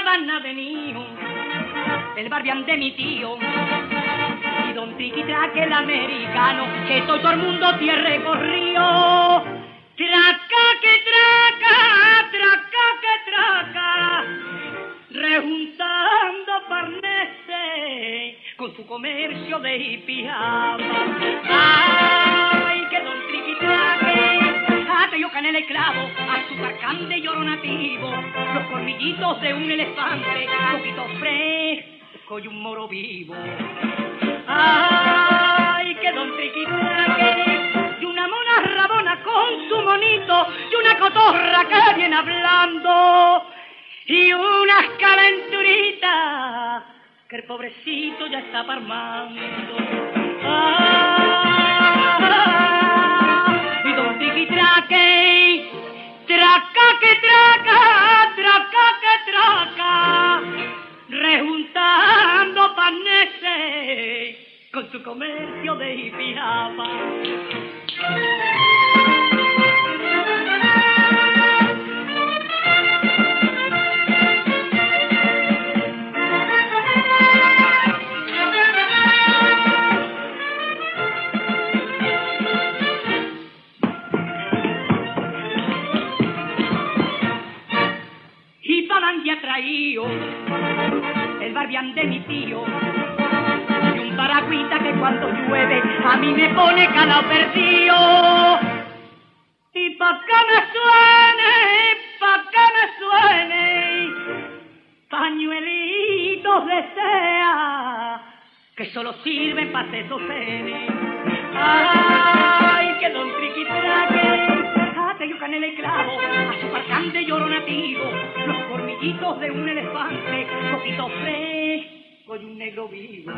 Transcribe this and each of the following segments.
van a venir el barbián de mi tío y don Triquitraque el americano, que todo el mundo tiene recorrido. Traca que traca, rejuntando parneses con su comercio de hipiaba. Ay, que don Triquitraque, ate yo canela y clavo, azúcar cande y oro nativo, los colmillitos de un elefante, poquito fresco y un moro vivo. Ay, que don Triquitraque, y una mona rabona con su monito, y una cotorra que viene hablando, y unas calenturitas que el pobrecito ya está parmando. Y don Triquitraque, traca que traca, rejuntando paneses con su comercio de hipiaba. Y palan ya traído el barbián de mi tío y un paragüita que cuando llueve a mí me pone calao perdido. Y pa' que me suene, pañuelitos de sea que solo sirven pa' hacer sostenes. Ay, que don Triquitraque, ate yo canela y clavo, azúcar cande y oro nativo, los colmillitos de un elefante, poquito fresco y un negro vivo.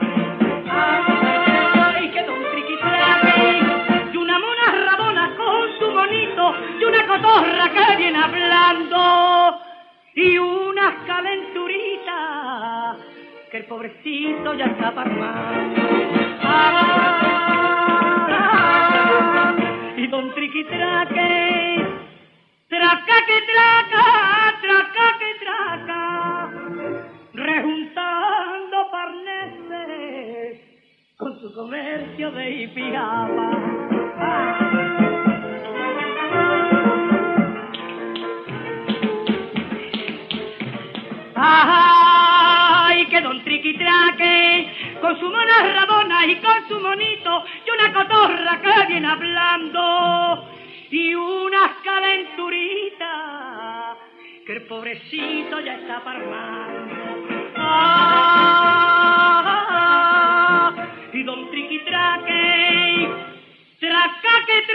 Ay, que don Triquitraque, y una mona rabona con su monito, y una cotorra que viene hablando, y unas calenturitas que el pobrecito ya está parmando. Y don Triquitraque, traca que traca, rejuntando parneses con su comercio de hipiaba. Ay, que don Triquitraque, con su mona rabona y con su monito, y una cotorra que viene hablando, y unas calenturitas que el pobrecito ya está parmando. Y don Triquitraque, traca que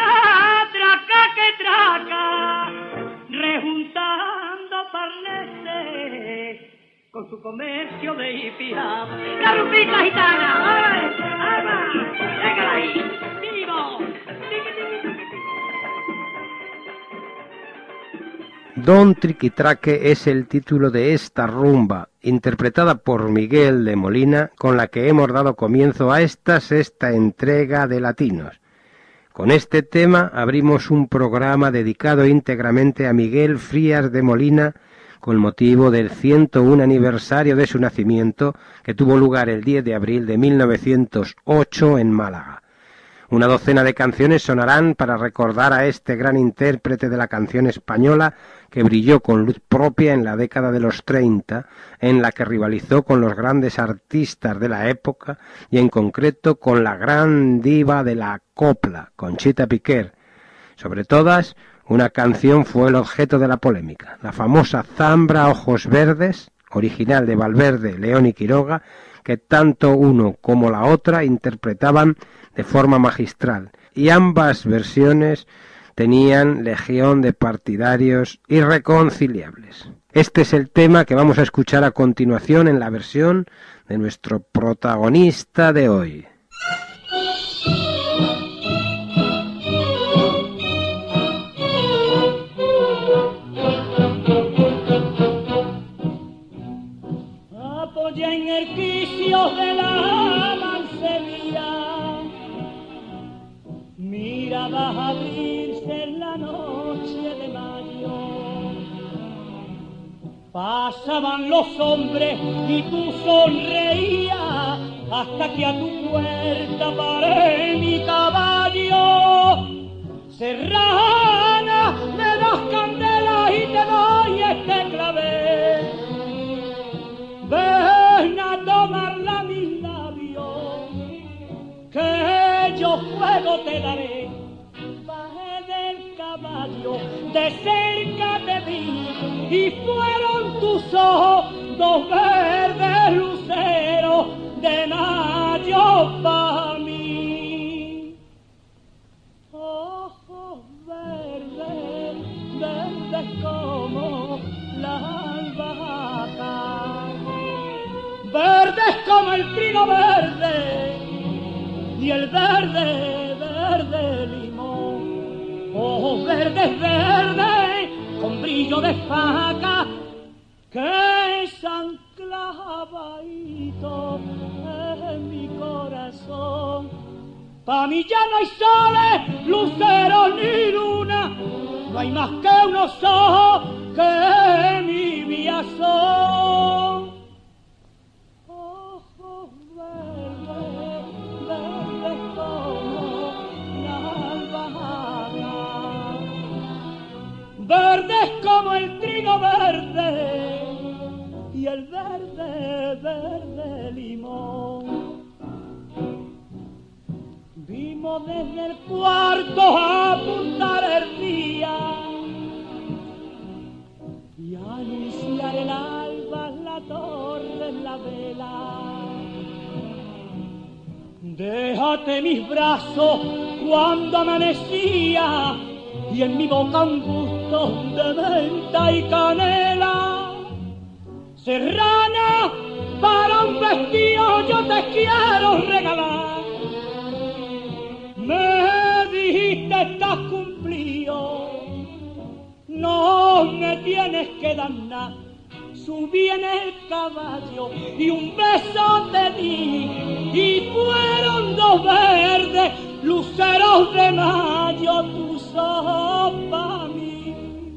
traca, rejuntando parneses con su comercio de hipiaba. ¡La rumbita gitana! ¡Ay, alma! ¡Déjala ahí! ¡Vivo! Don Triquitraque es el título de esta rumba, interpretada por Miguel de Molina, con la que hemos dado comienzo a esta sexta entrega de Latinos. Con este tema abrimos un programa dedicado íntegramente a Miguel Frías de Molina, con motivo del 101 aniversario de su nacimiento, que tuvo lugar el 10 de abril de 1908 en Málaga. Una docena de canciones sonarán para recordar a este gran intérprete de la canción española que brilló con luz propia en la década de los 30, en la que rivalizó con los grandes artistas de la época y en concreto con la gran diva de la copla, Conchita Piquer. Sobre todas, una canción fue el objeto de la polémica, la famosa Zambra Ojos Verdes, original de Valverde, León y Quiroga, que tanto uno como la otra interpretaban de forma magistral, y ambas versiones tenían legión de partidarios irreconciliables. Este es el tema que vamos a escuchar a continuación en la versión de nuestro protagonista de hoy. Apoya en el quicio de la mancería, mira va a abrirse en la noche de mayo, Pasaban los hombres y tú sonreías hasta que a tu puerta paré mi caballo. Serrana, me das candela y te doy este clavel. Ven a tomarla mis labios, que yo fuego te daré. Bajé del caballo, de cerca te vi, y fueron tus ojos dos verdes luceros de mayo pa' mí. Ojos verdes, verdes como la albahaca, verdes como el trigo verde y el verde, verde limón. Ojos verdes, verdes, con brillo de faca, que están clavaditos en mi corazón. Pa' mí ya no hay soles, luceros ni luna, no hay más que unos ojos que mi vida son. Ojos verdes, verdes como la albahaca, verdes como el trigo verde y el verde, verde limón. Vimos desde el cuarto apuntar el día y anunciar el alba en la torre, en la vela. Déjate mis brazos cuando amanecía y en mi boca un gusto de menta y canela. Serrana, para un vestido yo te quiero regalar. Me dijiste estás cumplido, no me tienes que dar nada. Subí en el caballo y un beso te di, y fueron dos verdes luceros de mayo tus ojos pa' mí.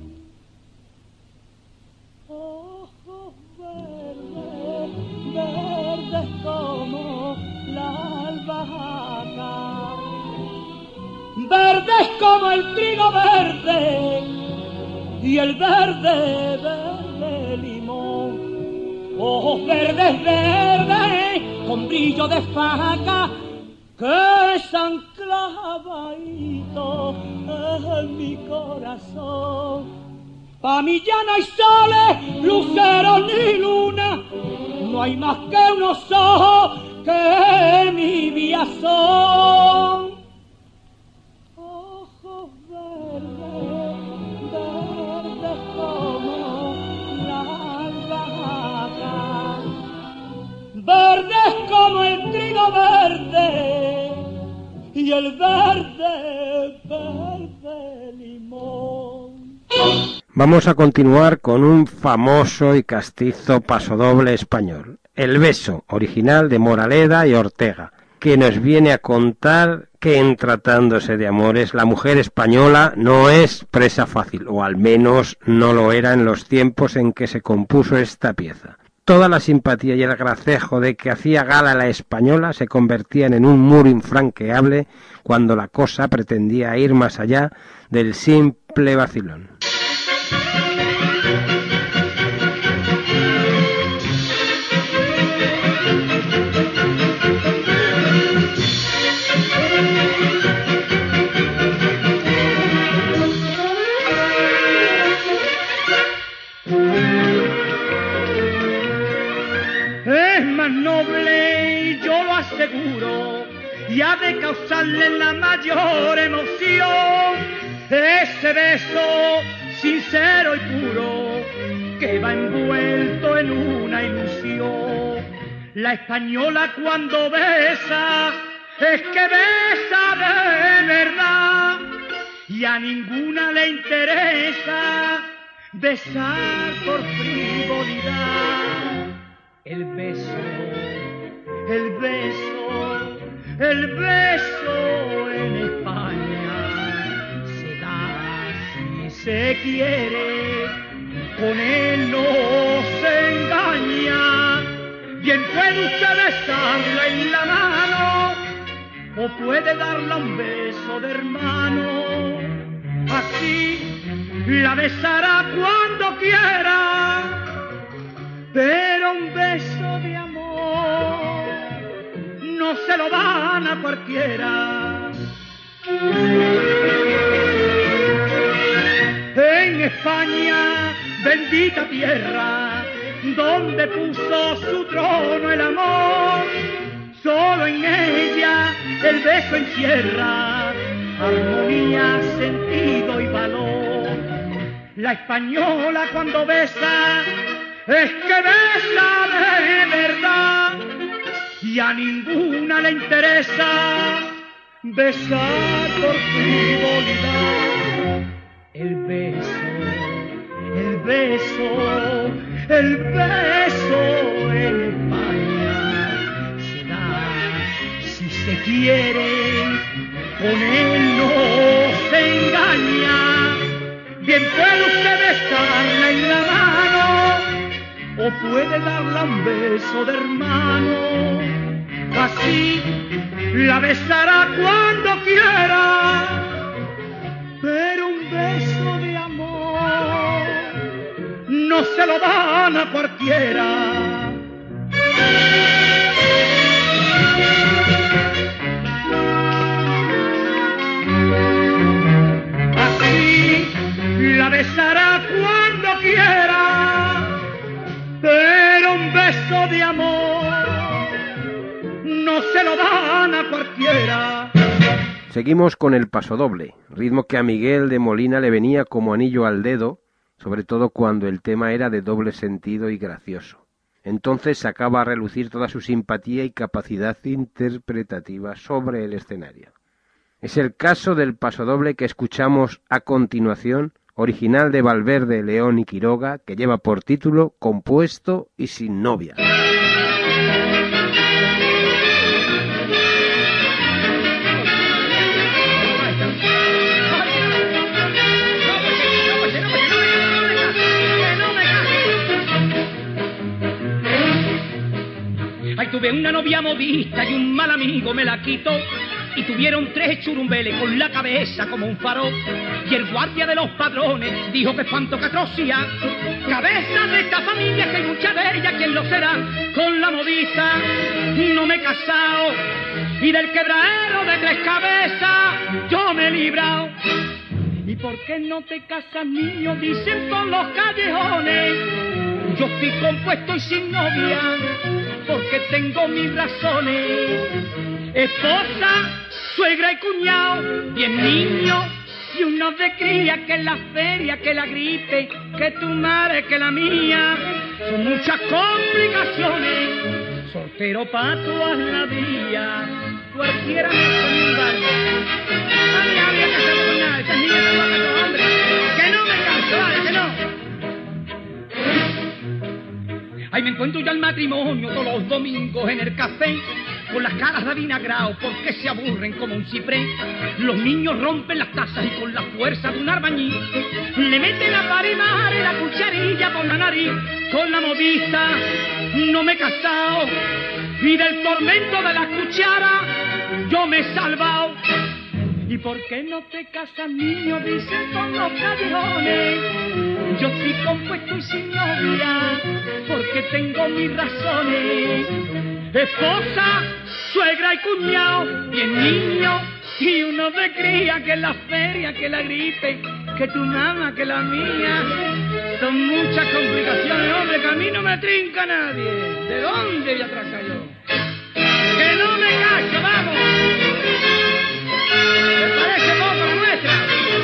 Ojos verdes, verdes como la albahaca, verdes como el trigo verde y el verde, verde limón. Ojos verdes, verdes, con brillo de faca, que están clavaditos en mi corazón. Pa' mí ya no hay soles, luceros ni luna, no hay más que unos ojos que mi vida son. Ojos verdes, verdes como la albahaca, verdes como el trigo verde y el verde, verde limón. Vamos a continuar con un famoso y castizo pasodoble español, El beso, original de Moraleda y Ortega, que nos viene a contar que en tratándose de amores la mujer española no es presa fácil, o al menos no lo era en los tiempos en que se compuso esta pieza. Toda la simpatía y el gracejo de que hacía gala la española se convertían en un muro infranqueable cuando la cosa pretendía ir más allá del simple vacilón. Es más noble, yo lo aseguro, y ha de causarle la mayor emoción ese beso sincero y puro que va envuelto en una ilusión. La española cuando besa es que besa de verdad, y a ninguna le interesa besar por frivolidad. El beso, el beso, el beso en España se da si se quiere, con él no puede usted besarla en la mano o puede darle un beso de hermano. Así la besará cuando quiera, pero un beso de amor no se lo dan a cualquiera. En España, bendita tierra, donde puso su trono el amor, solo en ella el beso encierra armonía, sentido y valor. La española cuando besa es que besa de verdad y a ninguna le interesa besar por frivolidad. El beso, el beso, el beso en España se da si se quiere, con él no se engaña. Bien puede usted besarla en la mano o puede darle un beso de hermano. Así la besará cuando quiera, pero un beso de amor no se lo dan a cualquiera. Así la besará cuando quiera, pero un beso de amor no se lo dan a cualquiera. Seguimos con el pasodoble, ritmo que a Miguel de Molina le venía como anillo al dedo, sobre todo cuando el tema era de doble sentido y gracioso. Entonces sacaba a relucir toda su simpatía y capacidad interpretativa sobre el escenario. Es el caso del pasodoble que escuchamos a continuación, original de Valverde, León y Quiroga, que lleva por título Compuesto y sin novia. Ay, tuve una novia modista y un mal amigo me la quitó. Y tuvieron 3 churumbeles con la cabeza como un farol. Y el guardia de los padrones dijo que espanto que atrocidad. Cabeza de esta familia, que hay mucha de ellas, ¿quién lo será? Con la modista no me he casado, y del quebradero de 3 cabezas yo me he librado. ¿Y por qué no te casas, niño? Dicen por los callejones. Yo estoy compuesto y sin novia, porque tengo mis razones. Esposa, suegra y cuñado, 10 niños y unos de cría, que la feria, que la gripe, que tu madre, que la mía. Son muchas complicaciones, soltero pa' todas la vida, cualquiera me pone un baño. A mí había que hacerlo con nada, estas niñas no van a los hombres, que no me canso, vale, que no. Ahí me encuentro ya el matrimonio todos los domingos en el café, con las caras de vinagrao porque se aburren como un ciprés. Los niños rompen las tazas y con la fuerza de un albañil le meten a parimar la cucharilla por la nariz. Con la modista no me he casado y del tormento de la cuchara yo me he salvado. ¿Y por qué no te casas, niño? Dicen por los callejones. Yo estoy compuesto y sin novia, porque tengo mis razones. Esposa, suegra y cuñado, 10 niños y uno de cría, que la feria, que la gripe, que tu mamá, que la mía. Son muchas complicaciones, hombre, que a mí no me trinca nadie. ¿De dónde voy a tracar yo? ¡Que no me cacho, vamos! ¿Te parece poco la nuestra?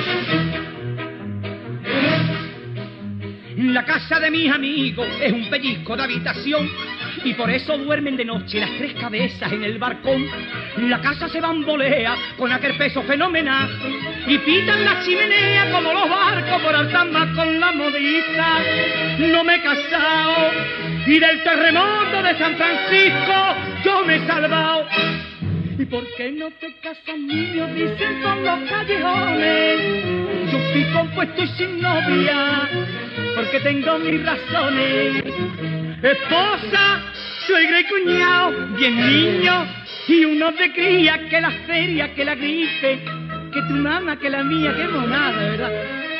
La casa de mis amigos es un pellizco de habitación y por eso duermen de noche las 3 cabezas en el balcón. La casa se bambolea con aquel peso fenomenal y pitan la chimenea como los barcos por alta mar. Con la modista no me he casado y del terremoto de San Francisco yo me he salvado. ¿Y por qué no te casas, niño? Dicen por los callejones. Yo estoy compuesto y sin novia, porque tengo mis razones. Esposa, suegra y cuñado, 10 niños y uno de cría, que la feria, que la gripe, que tu mamá, que la mía, que monada, ¿verdad?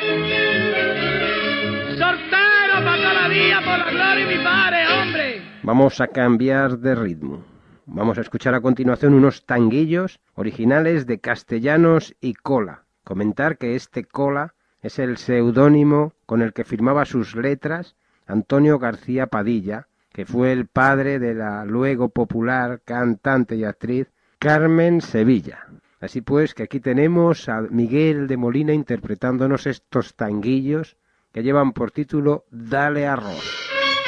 Soltero para toda la vida, por la gloria de mi padre, hombre. Vamos a cambiar de ritmo. Vamos a escuchar a continuación unos tanguillos originales de Castellanos y Cola. Comentar que este Cola es el seudónimo con el que firmaba sus letras Antonio García Padilla, que fue el padre de la luego popular cantante y actriz Carmen Sevilla. Así pues, que aquí tenemos a Miguel de Molina interpretándonos estos tanguillos que llevan por título Dale arroz.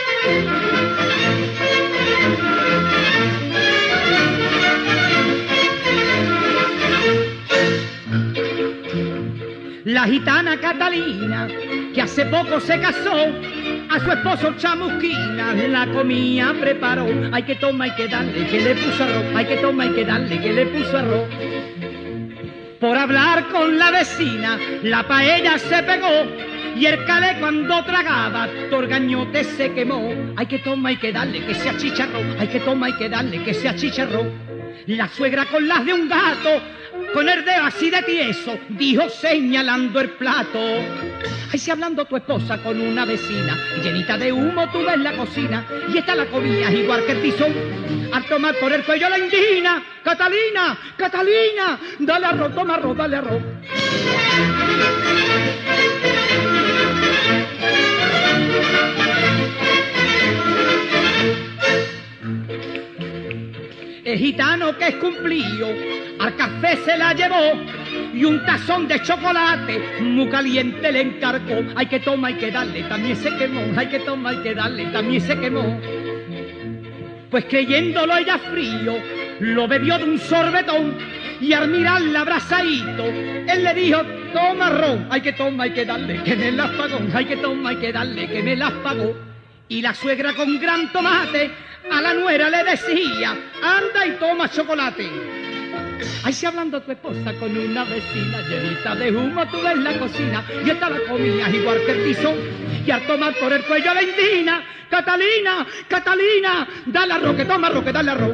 La gitana Catalina, que hace poco se casó, a su esposo Chamusquina la comida preparó. Hay que tomar, hay que darle, que le puso arroz. Hay que tomar, hay que darle, que le puso arroz. Por hablar con la vecina, la paella se pegó, y el calé cuando tragaba, torgañote se quemó. Hay que tomar, hay que darle, que se achicharró. Hay que tomar, hay que darle, que se achicharró. La suegra con las de un gato, con el dedo así de tieso, dijo señalando el plato. Ay, si hablando tu esposa con una vecina, llenita de humo tú ves la cocina, y esta la comías igual que el tizón. Al tomar por el cuello la indina, Catalina, Catalina, dale arroz, toma arroz, dale arroz. El gitano que es cumplido, al café se la llevó, y un tazón de chocolate muy caliente le encargó. Hay que tomar, hay que darle, también se quemó. Hay que tomar, hay que darle, también se quemó. Pues creyéndolo ella frío, lo bebió de un sorbetón, y al mirarla abrazadito, él le dijo, toma arroz. Hay que tomar, hay que darle, que me las pagó. Hay que tomar, hay que darle, que me las pagó. Y la suegra con gran tomate a la nuera le decía, anda y toma chocolate. Ay, si hablando tu esposa con una vecina, llenita de humo tú ves la cocina, y esta la comías igual que el tizón, y al tomar por el cuello la indina, Catalina, Catalina, dale arroz, que toma arroz, que dale arroz.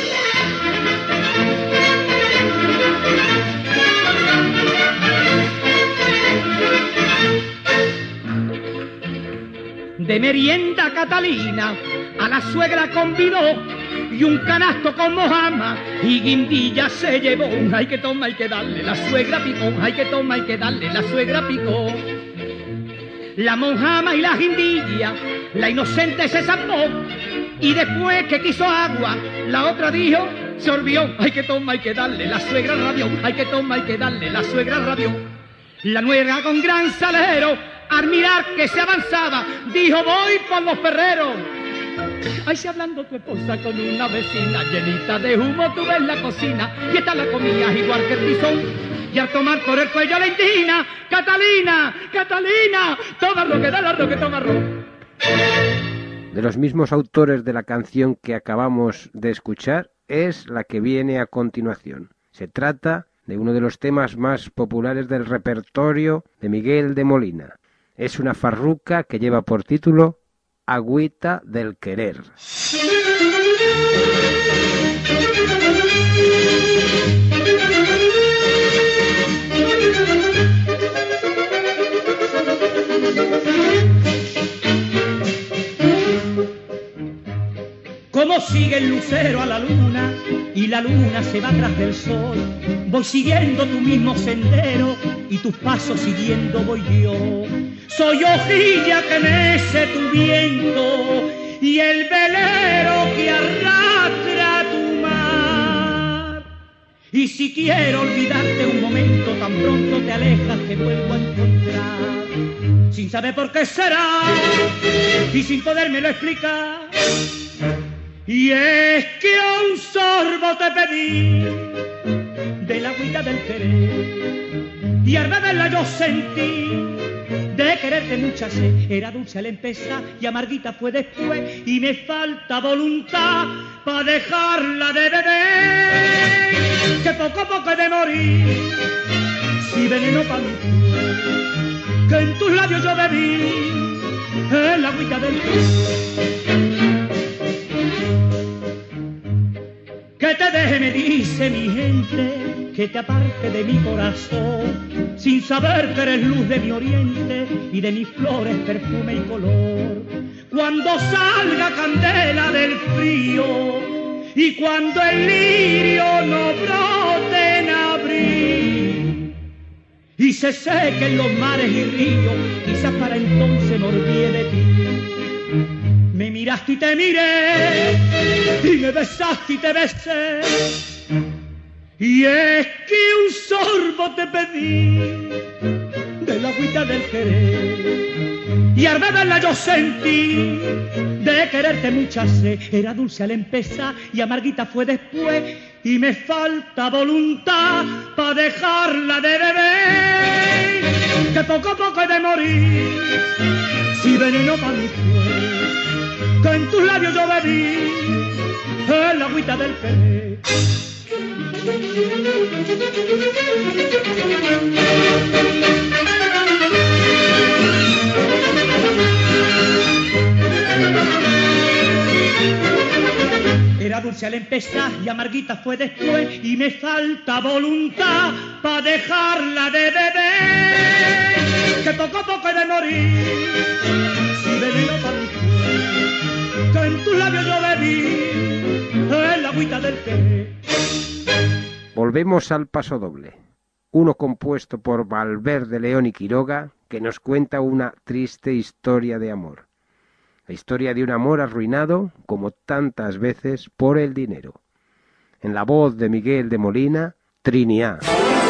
De merienda Catalina a la suegra convidó, y un canasto con mojama y guindilla se llevó. Hay que tomar, hay que darle, la suegra picó. Hay que tomar, hay que darle, la suegra picó. La mojama y la guindilla, la inocente se zampó, y después que quiso agua, la otra dijo, sorbió. Hay que tomar, hay que darle, la suegra rabió. Hay que tomar, hay que darle, la suegra rabió. La nuera con gran salero, al mirar que se avanzaba, dijo, voy por los perreros. Ay, si hablando tu esposa con una vecina, llenita de humo tú ves la cocina, y esta la comías igual que el tizón, y al tomar por el cuello la indina, Catalina, Catalina, toma arroz, que dale arroz, que toma arroz. De los mismos autores de la canción que acabamos de escuchar es la que viene a continuación. Se trata de uno de los temas más populares del repertorio de Miguel de Molina. Es una farruca que lleva por título Agüita del Querer. Como sigue el lucero a la luna y la luna se va tras del sol, voy siguiendo tu mismo sendero y tus pasos siguiendo voy yo. Soy hojilla que mece tu viento y el velero que arrastra tu mar. Y si quiero olvidarte un momento, tan pronto te alejas que vuelvo a encontrar. Sin saber por qué será y sin podérmelo explicar. Y es que a un sorbo te pedí de la agüita del querer, y al beberla yo sentí de quererte mucha sed. Era dulce al empezar y amarguita fue después, y me falta voluntad para dejarla de beber, que poco a poco he de morir si veneno para mí fue, que en tus labios yo bebí el agüita del querer. qué me dice mi gente que te aparte de mi corazón, sin saber que eres luz de mi oriente y de mis flores perfume y color? Cuando salga candela del frío y cuando el lirio no brote en abril y se sequen los mares y ríos, quizás para entonces me olvide de ti. Me miraste y te miré, y me besaste y te besé, y es que un sorbo te pedí de la agüita del querer, y al beberla yo sentí de quererte mucha sed. Era dulce al empezar y amarguita fue después, y me falta voluntad para dejarla de beber, que poco a poco he de morir, si veneno para mi fue, que en tus labios yo bebí el agüita del querer. Era dulce al empezar y amarguita fue después, y me falta voluntad para dejarla de beber, que poco a poco he de morir, si veneno para mi fue, que en tus labios yo bebí el agüita del querer. Volvemos al pasodoble, uno compuesto por Valverde León y Quiroga, que nos cuenta una triste historia de amor. La historia de un amor arruinado, como tantas veces, por el dinero. En la voz de Miguel de Molina, Trini-A.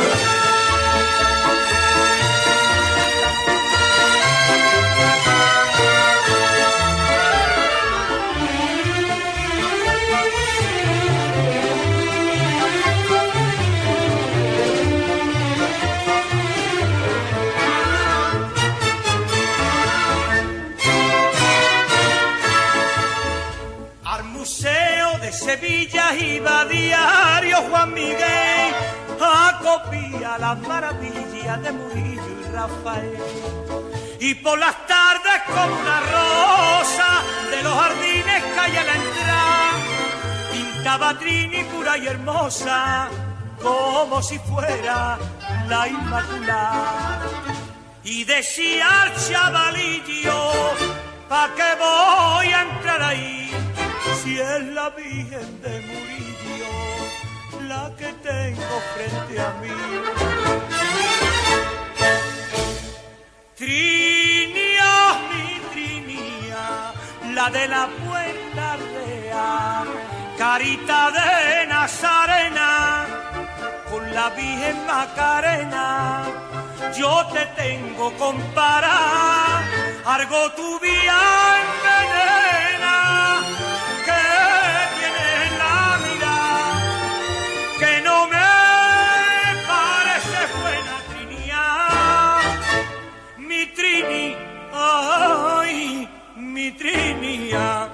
Sevilla iba diario Juan Miguel a copiar las maravillas de Murillo y Rafael, y por las tardes como una rosa de los jardines calle a la entrada pintaba Trini pura y hermosa como si fuera la Inmaculada, y decía al chavalillo: ¿pa' qué voy a entrar ahí si es la Virgen de Murillo la que tengo frente a mí? Trini-A, mi Trini-A, la de la Puerta Real, carita de Nazarena, con la Virgen Macarena, yo te tengo comparada, algo tu vía envenena, que tienes en la mirada, que no me parece buena, Trini-A, mi Trini, ay, mi Trini-A.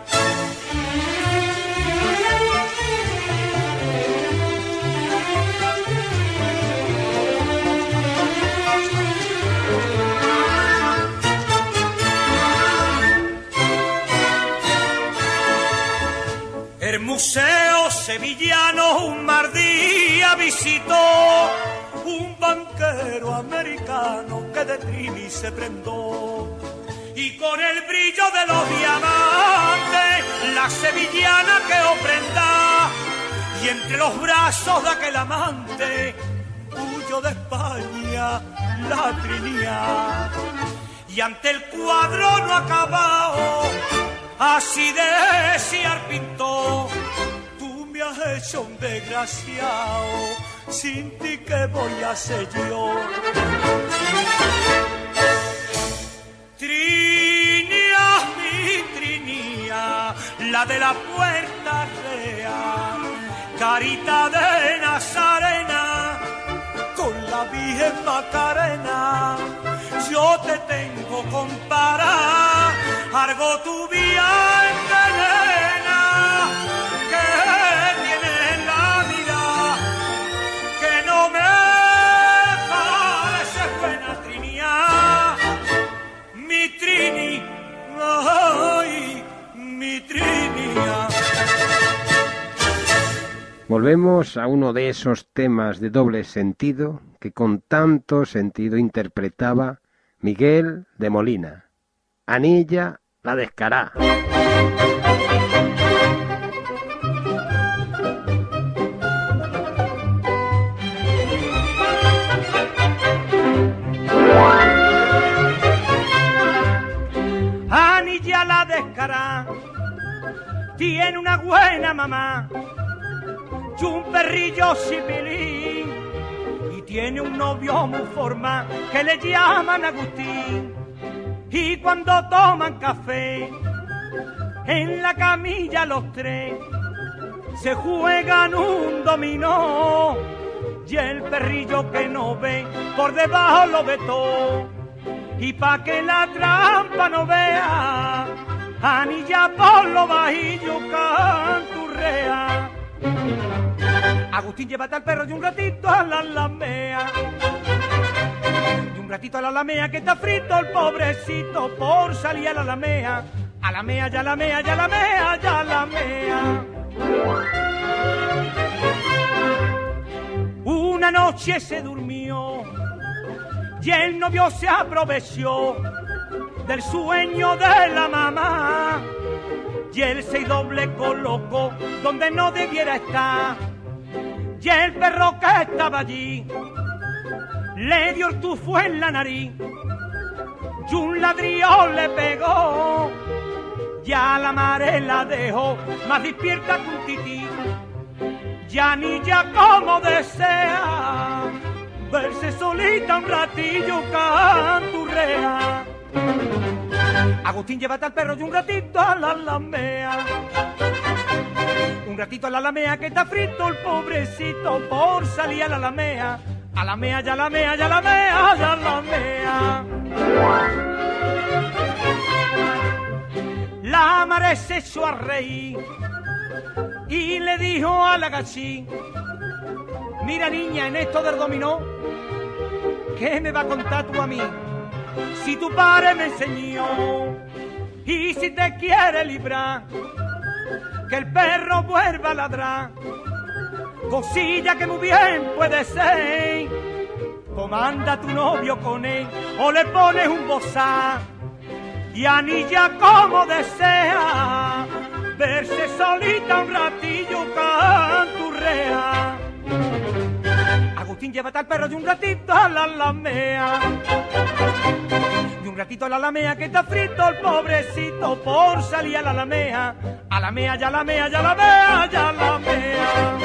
El Museo Sevillano un mar día visitó un banquero americano que de Trini se prendó, y con el brillo de los diamantes la sevillana quedó prenda, y entre los brazos de aquel amante huyó de España la Trini-A, y ante el cuadro no acabado así decía el pintor: tú me has hecho un desgraciado, sin ti ¿qué voy a hacer yo? Trini-A, mi Trini-A, la de la Puerta Real, carita de Nazarena, con la Virgen Macarena, yo te tengo comparada, algo tu vía envenena, que tienes en la mirada, que no me parece buena, Trini-A, mi Trini, ay, mi Trini-A. Volvemos a uno de esos temas de doble sentido que con tanto sentido interpretaba Miguel de Molina. Anilla la descará. Anilla la descará tiene una buena mamá y un perrillo sipilín, y tiene un novio muy formal que le llaman Agustín. Y cuando toman café en la camilla los tres se juegan un dominó, y el perrillo que no ve por debajo lo ve todo. Y pa' que la trampa no vea, Anilla por lo bajillo canturrea. Agustín, llévate al perro y un ratito a la alamea. Y un ratito a la alamea que está frito el pobrecito por salir a la alamea. Alamea, ya alamea, ya alamea, ya alamea. Una noche se durmió y el novio se aprovechó del sueño de la mamá, y él se doble colocó donde no debiera estar, y el perro que estaba allí le dio el tufo en la nariz y un ladrillo le pegó, ya la madre la dejó más despierta que un tití. Ya ni ya como desea verse solita un ratillo canturrea. Agustín, llévate al perro y un ratito a la alamea. Un ratito a la alamea que está frito el pobrecito por salir a la alamea. Alamea, ya alamea, ya alamea, ya alamea. La madre se echó a reír y le dijo a la gachín: mira niña, en esto del dominó, ¿qué me va a contar tú a mí? Si tu padre me enseñó, y si te quiere librar, que el perro vuelva a ladrar, cosilla que muy bien puede ser, comanda tu novio con él, o le pones un bozal, y anilla como desea, verse solita un ratillo canturrea. Agustín, llévate al perro y un ratito a la alamea. Y un ratito a la alamea que está frito el pobrecito por salir a la alamea. Alamea, ya alamea, ya alamea, ya alamea.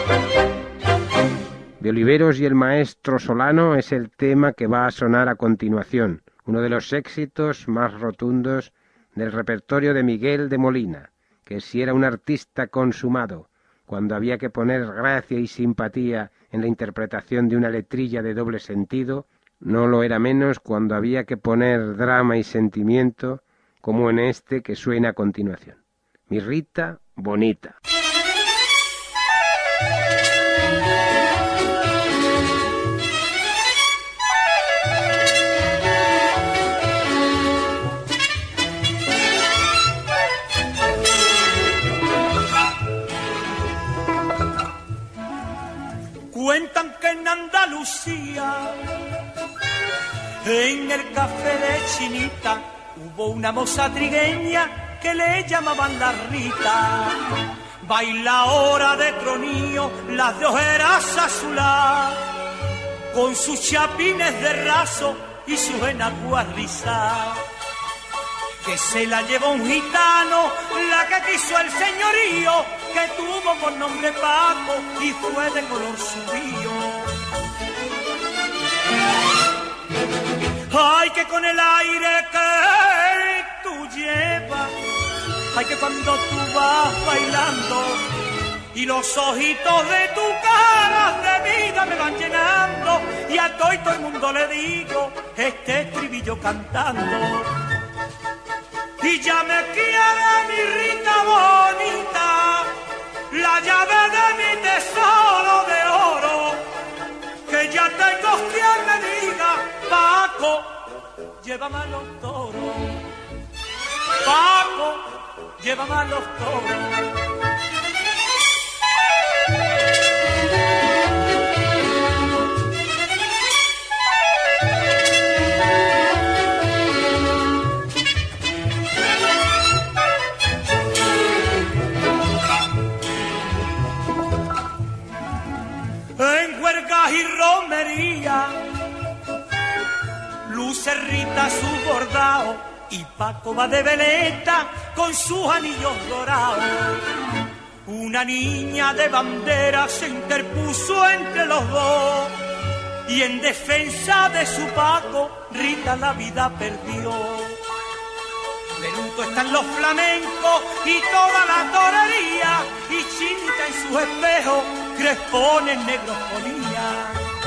De Oliveros y el maestro Solano es el tema que va a sonar a continuación, uno de los éxitos más rotundos del repertorio de Miguel de Molina, que si era un artista consumado, cuando había que poner gracia y simpatía en la interpretación de una letrilla de doble sentido, no lo era menos cuando había que poner drama y sentimiento, como en este que suena a continuación. Mi Rita bonita. Cuentan que en Andalucía, en el café de Chinita, hubo una moza trigueña que le llamaban la Rita. Bailadora de tronío, las de ojeras azuladas, con sus chapines de raso y sus enaguas rizadas. Que se la llevó un gitano, la que quiso el señorío, que tuvo por nombre Paco y fue de color subío. Ay, que con el aire que tú llevas, ay, que cuando tú vas bailando y los ojitos de tu cara de vida me van llenando, y a todo el mundo le digo este estribillo cantando. Y ya me quiere mi Rita bonita, la llave de mi tesoro de oro, que ya tengo quien me diga: Paco, llévame a los toros. Paco, llévame a los toros. Lucerrita su bordao y Paco va de veleta con sus anillos dorados. Una niña de bandera se interpuso entre los dos y en defensa de su Paco Rita la vida perdió. De luto están los flamencos y toda la torería, y Chinita en sus espejos crespones negros ponía.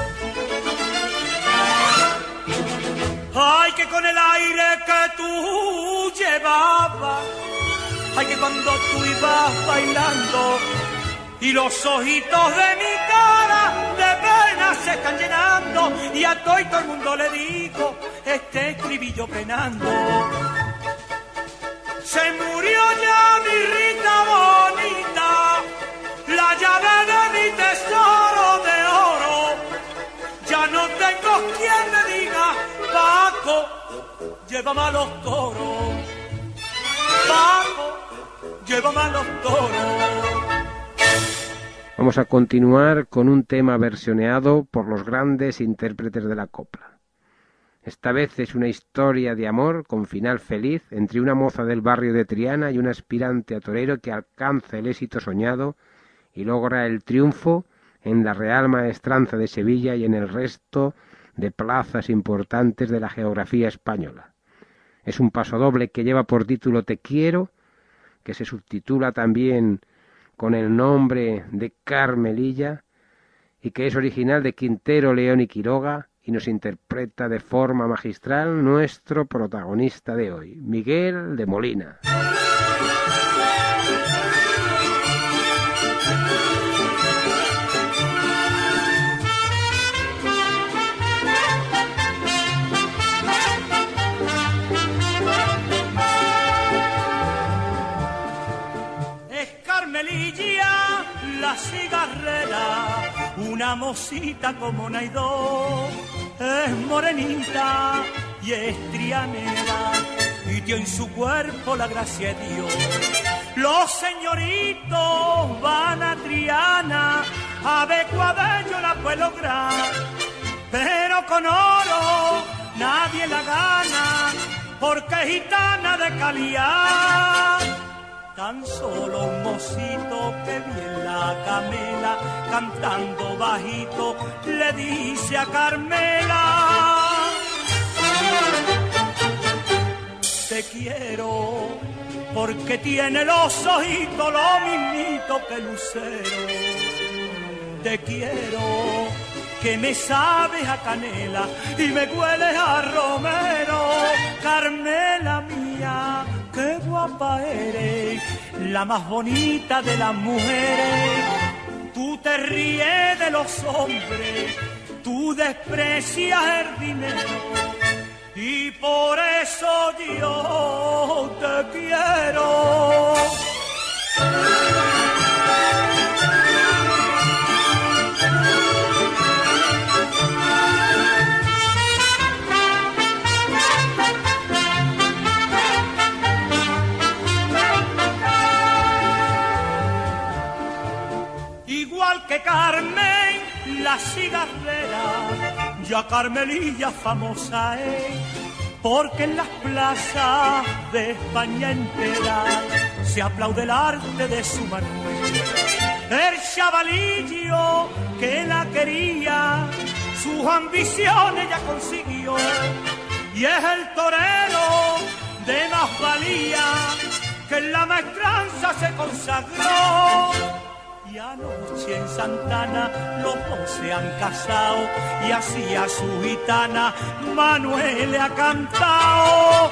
Ay, que con el aire que tú llevabas, ay, que cuando tú ibas bailando y los ojitos de mi cara de pena se están llenando, y a todo el mundo le digo, este estribillo penando. Se murió ya mi Rita bonita, la llave de mi tesoro de oro. Ya no tengo quien me diga, Paco, llévame a los toros. Paco, llévame a los toros. Vamos a continuar con un tema versioneado por los grandes intérpretes de la copla. Esta vez es una historia de amor con final feliz entre una moza del barrio de Triana y un aspirante a torero que alcanza el éxito soñado y logra el triunfo en la Real Maestranza de Sevilla y en el resto de plazas importantes de la geografía española. Es un pasodoble que lleva por título Te quiero, que se subtitula también con el nombre de Carmelilla y que es original de Quintero, León y Quiroga, y nos interpreta de forma magistral nuestro protagonista de hoy, Miguel de Molina. Es Carmelilla la cigarrera, una mocita como no hay dos, es morenita y es trianera, y tiene en su cuerpo la gracia de Dios. Los señoritos van a Triana, a ver cuadrillo la puede lograr, pero con oro nadie la gana, porque es gitana de calidad. Tan solo un mocito que bien la camela, cantando bajito, le dice a Carmela: te quiero porque tiene los ojitos lo mismito que lucero. Te quiero que me sabes a canela y me hueles a romero. Carmela mía, qué guapa eres, la más bonita de las mujeres. Tú te ríes de los hombres, tú desprecias el dinero, y por eso yo te quiero. Igual que Carmen, la cigarrera, ya Carmelilla famosa es, porque en las plazas de España entera se aplaude el arte de su Manuel. El chavalillo que la quería, sus ambiciones ya consiguió, y es el torero de más valía, que en la maestranza se consagró. Y anoche en Santana los dos se han casado, y así a su gitana Manuel le ha cantado.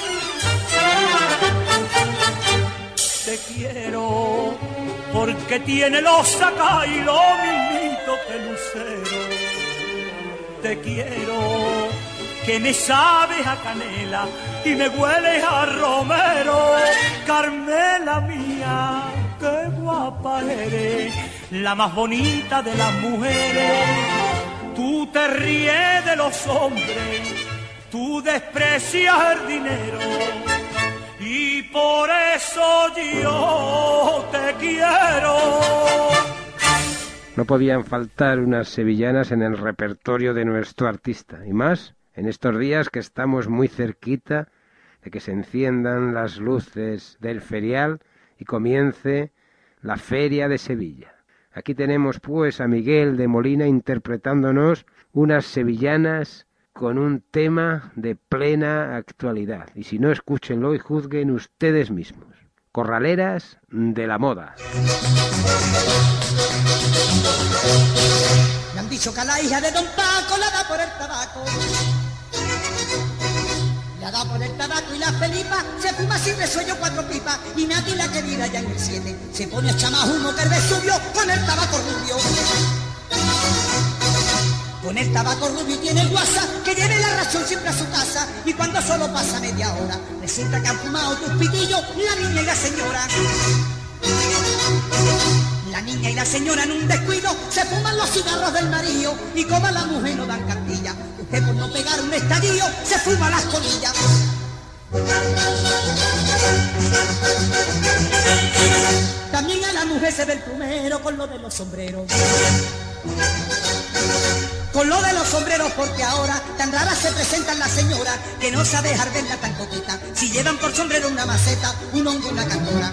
Te quiero porque tiene los sacas y lo mismito que lucero. Te quiero que me sabes a canela y me hueles a romero. Carmela mía, qué guapa eres, la más bonita de las mujeres. Tú te ríes de los hombres, tú desprecias el dinero, y por eso yo te quiero. No podían faltar unas sevillanas en el repertorio de nuestro artista, y más en estos días que estamos muy cerquita de que se enciendan las luces del ferial y comience la Feria de Sevilla. Aquí tenemos pues a Miguel de Molina interpretándonos unas sevillanas con un tema de plena actualidad. Y si no, escúchenlo y juzguen ustedes mismos. Corraleras de la moda. Me han dicho que a la hija de Don Paco la da por el tabaco. La da por el tabaco y la Felipa se fuma sin resuello 4 pipas. Y Nati, la querida, ya en el 7 se pone a echar más humo que el Vesubio con el tabaco rubio. Con el tabaco rubio tiene el guasa que lleve la ración siempre a su casa. Y cuando solo pasa media hora resulta que han fumado tus pitillos la niña y la señora. La niña y la señora en un descuido se fuman los cigarros del marido. Y como a la mujer no dan cartilla, usted por no pegar un estallido se fuma las colillas. También a la mujer se ve el plumero con lo de los sombreros. Con lo de los sombreros, porque ahora tan raras se presentan las señoras que no sabe dejar verla tan coqueta. Si llevan por sombrero una maceta, un hongo, una castora.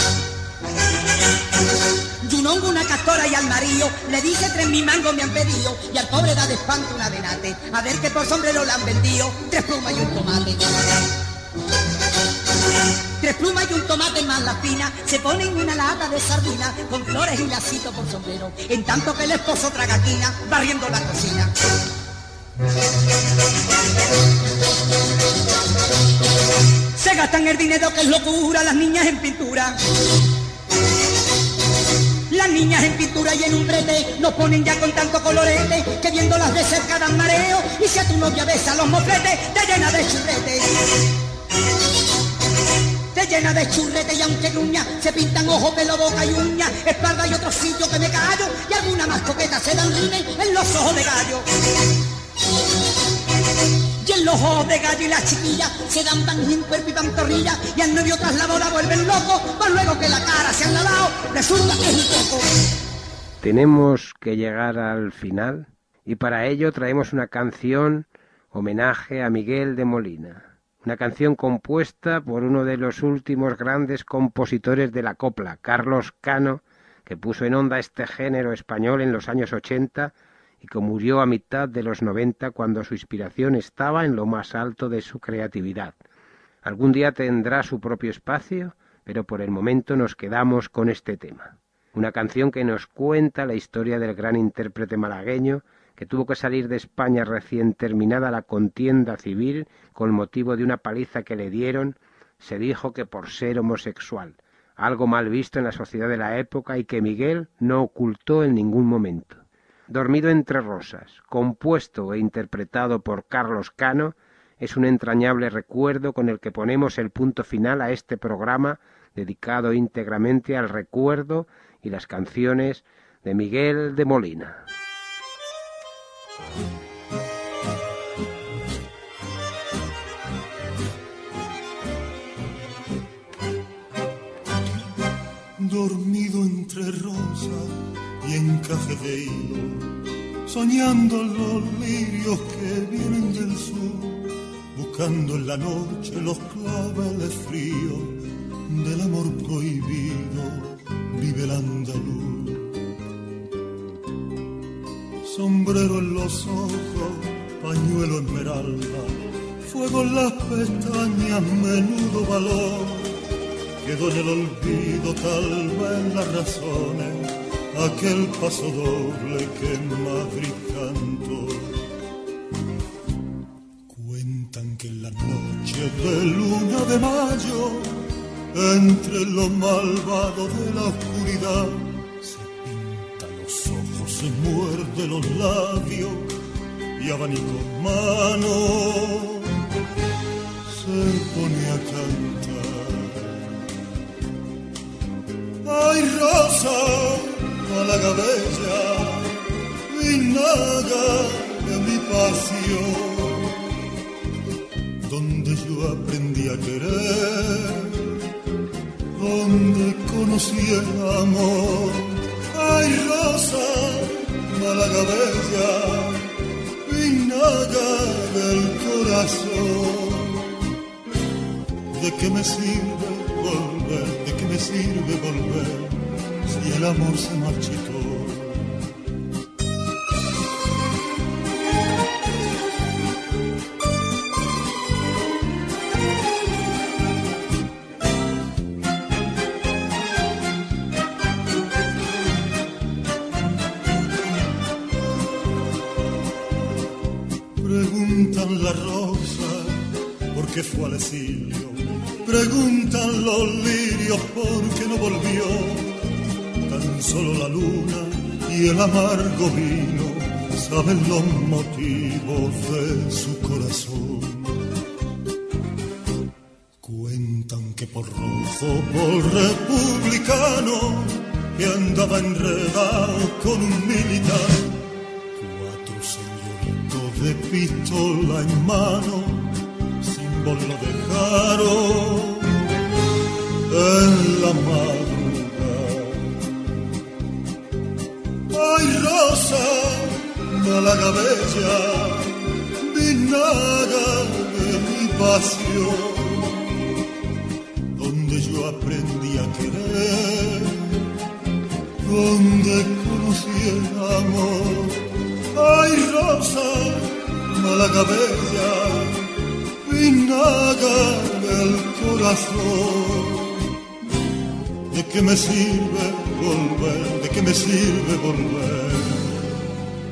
Y un hongo, una castora y al marido le dice 3.000 mangos me han pedido. Y al pobre da de espanto una venate, a ver que por sombrero le han vendido 3 plumas y un tomate. 3 plumas y un tomate más la fina, se ponen una lata de sardina con flores y lacito por sombrero, en tanto que el esposo traga quina barriendo la cocina. Se gastan el dinero que es locura las niñas en pintura. Las niñas en pintura y en un brete nos ponen ya con tanto colorete que viéndolas de cerca dan mareo. Y si a tu novia besa los mofletes te llena de churrete. Te llena de churrete y aunque gruña se pintan ojos, pelo, boca y uña, espalda y otro sitio que me callo. Y alguna más coqueta se dan rime en los ojos de gallo. Y en los ojos de gallo y las chiquillas se dan banjín, cuerpo y pantorrilla. Y al novio tras la boda vuelven locos, pues luego que la cara se han lavado resulta que es un poco. Tenemos que llegar al final y para ello traemos una canción homenaje a Miguel de Molina. Una canción compuesta por uno de los últimos grandes compositores de la copla, Carlos Cano, que puso en onda este género español en los años 80 y que murió a mitad de los 90 cuando su inspiración estaba en lo más alto de su creatividad. Algún día tendrá su propio espacio, pero por el momento nos quedamos con este tema. Una canción que nos cuenta la historia del gran intérprete malagueño que tuvo que salir de España recién terminada la contienda civil con motivo de una paliza que le dieron, se dijo que por ser homosexual, algo mal visto en la sociedad de la época y que Miguel no ocultó en ningún momento. Dormido entre rosas, compuesto e interpretado por Carlos Cano, es un entrañable recuerdo con el que ponemos el punto final a este programa dedicado íntegramente al recuerdo y las canciones de Miguel de Molina. Dormido entre rosas y encaje de hilo, soñando los lirios que vienen del sur, buscando en la noche los claveles fríos del amor prohibido, vive el andaluz. Sombrero en los ojos, pañuelo esmeralda, fuego en las pestañas, menudo valor. Quedó en el olvido tal vez las razones, aquel paso doble que en Madrid cantó. Cuentan que en la noche de luna de mayo, entre lo malvado de la oscuridad, se pinta los ojos, se muerde los labios y abanico en mano se pone a cantar. Ay, rosa, Málaga bella, mi naga de mi pasión, donde yo aprendí a querer, donde conocí el amor. Ay, rosa, Málaga bella, mi naga del corazón. ¿De qué me sirve volver? ¿De qué me sirve volver si el amor se marchitó? Preguntan las rosas por qué fue al exilio, preguntan los lirios por qué no volvió. Tan solo la luna y el amargo vino saben los motivos de su corazón. Cuentan que por rojo, por republicano, que andaba enredado con un militar, de pistola en mano, símbolo lo dejaron en la madrugada. Ay, rosa, Málaga bella, vinaga de mi pasión, donde yo aprendí a querer, donde conocí el amor. Ay, rosa, Málaga bella, vinaga del corazón. ¿De qué me sirve volver? ¿De qué me sirve volver?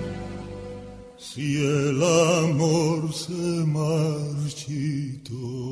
Si el amor se marchitó.